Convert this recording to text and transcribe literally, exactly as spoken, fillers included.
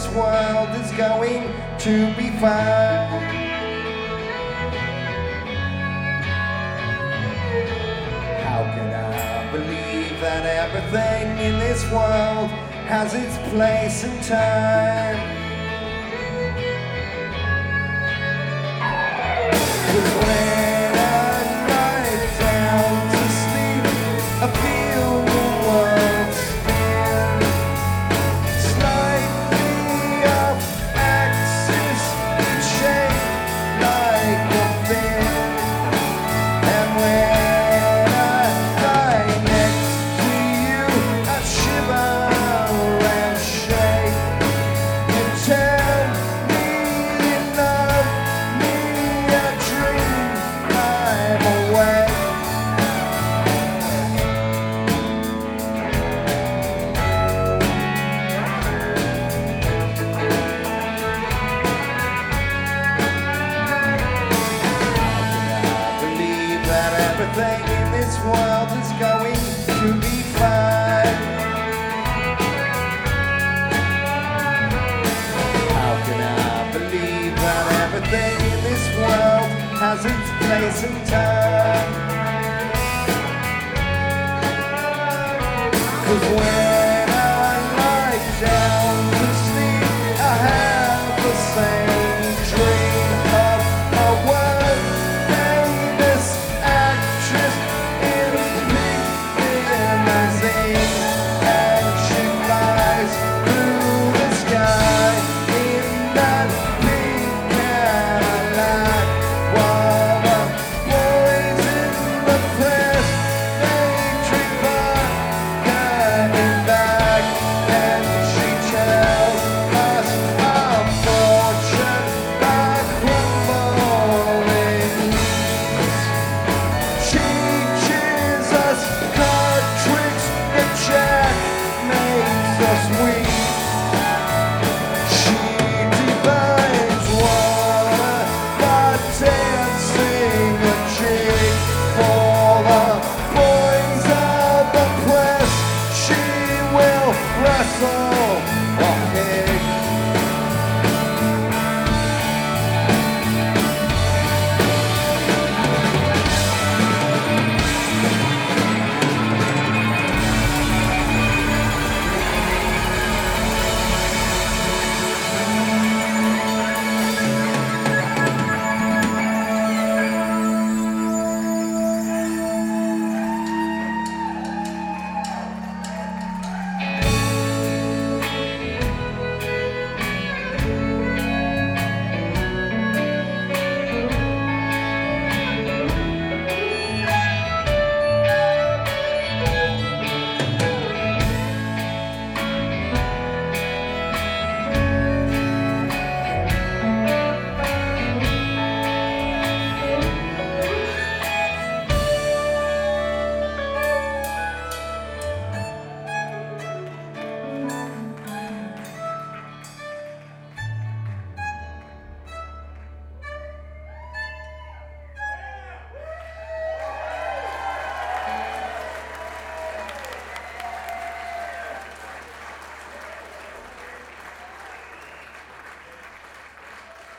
this world is going to be fine. How can I believe that everything in this world has its place and time? 'Cause when I lie down to sleep, I feel the world spin slightly off axis, each shape like a fin. And when I lie next to you, I shiver and shake. You tell me you love me, I dream I'm awake. I believe that everything in this world is going to be fine. How can I believe that everything in this world has its place and time? 'Cause when